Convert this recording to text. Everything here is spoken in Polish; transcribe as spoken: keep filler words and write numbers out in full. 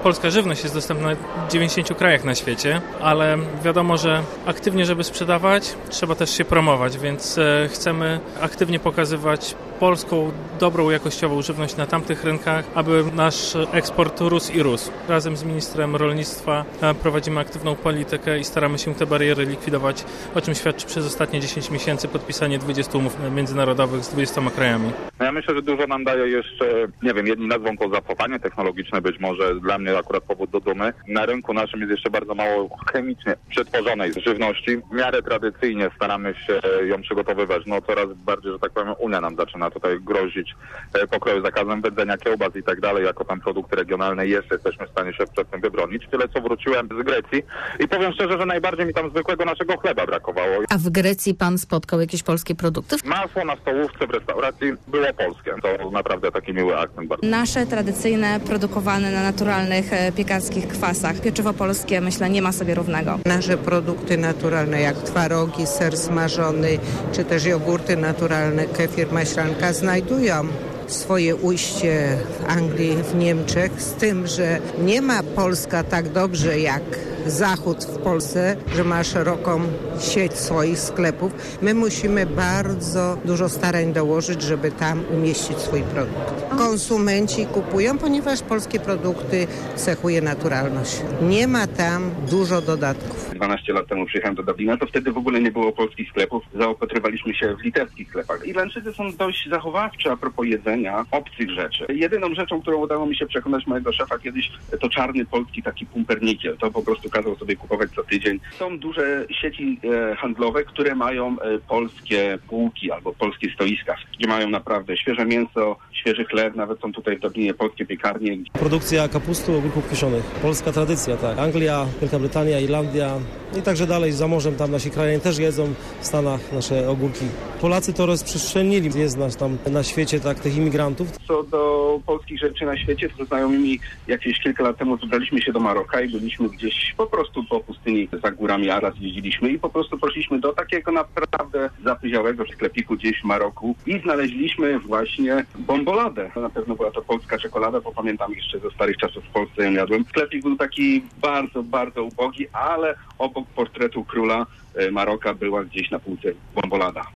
polska żywność jest dostępna w dziewięćdziesięciu krajach na świecie, ale wiadomo, że aktywnie, żeby sprzedawać, trzeba też się promować, więc chcemy aktywnie pokazywać polską, dobrą, jakościową żywność na tamtych rynkach, aby nasz eksport rósł i rósł. Razem z ministrem rolnictwa prowadzimy aktywną politykę i staramy się te bariery likwidować, o czym świadczy przez ostatnie dziesięć miesięcy podpisanie dwudziestu umów międzynarodowych z dwudziestoma krajami. No ja myślę, że dużo nam daje jeszcze, nie wiem, jedni nazwą to zacofanie technologiczne być może, dla mnie akurat powód do dumy. Na rynku naszym jest jeszcze bardzo mało chemicznie przetworzonej żywności. W miarę tradycyjnie staramy się ją przygotowywać. No coraz bardziej, że tak powiem, Unia nam zaczyna tutaj grozić pokroju zakazem wędzenia kiełbas i tak dalej. Jako tam produkty regionalne jeszcze jesteśmy w stanie się przed tym wybronić. Tyle co wróciłem z Grecji i powiem szczerze, że najbardziej mi tam zwykłego naszego chleba brakowało. A w Grecji pan spotkał jakieś polskie produkty? Masło na stołówce w restauracji było polskie. To naprawdę taki miły akcent bardzo. Nasze tradycyjne, produkowane na naturalnych piekarskich kwasach. Pieczywo polskie, myślę, nie ma sobie równego. Nasze produkty naturalne jak twarogi, ser smażony, czy też jogurty naturalne, kefir, maślanka znajdują swoje ujście w Anglii, w Niemczech, z tym, że nie ma Polska tak dobrze jak Zachód w Polsce, że ma szeroką sieć swoich sklepów. My musimy bardzo dużo starań dołożyć, żeby tam umieścić swój produkt. Konsumenci kupują, ponieważ polskie produkty cechuje naturalność. Nie ma tam dużo dodatków. dwanaście lat temu przyjechałem do Dublina, to wtedy w ogóle nie było polskich sklepów. Zaopatrywaliśmy się w litewskich sklepach. Irlandczycy są dość zachowawczy a propos jedzenia obcych rzeczy. Jedyną rzeczą, którą udało mi się przekonać mojego szefa kiedyś, to czarny polski taki pumpernikiel. To po prostu kazał sobie kupować co tydzień. Są duże sieci e, handlowe, które mają e, polskie półki albo polskie stoiska, gdzie mają naprawdę świeże mięso, świeży chleb, nawet są tutaj w Dublinie polskie piekarnie. Produkcja kapustu, ogórków kiszonych. Polska tradycja, tak. Anglia, Wielka Brytania, Irlandia i także dalej za morzem tam nasi krajanie też jedzą w Stanach nasze ogórki. Polacy to rozprzestrzenili. Jest nas tam na świecie tak tych imigrantów. Co do polskich rzeczy na świecie, to znajomymi jakieś kilka lat temu wybraliśmy się do Maroka i byliśmy gdzieś po prostu po pustyni za górami Aras jeździliśmy i po prostu poszliśmy do takiego naprawdę zapyziałego sklepiku gdzieś w Maroku i znaleźliśmy właśnie bomboladę. Na pewno była to polska czekolada, bo pamiętam jeszcze ze starych czasów w Polsce ją jadłem. Sklepik był taki bardzo, bardzo ubogi, ale obok portretu króla Maroka była gdzieś na półce bombolada.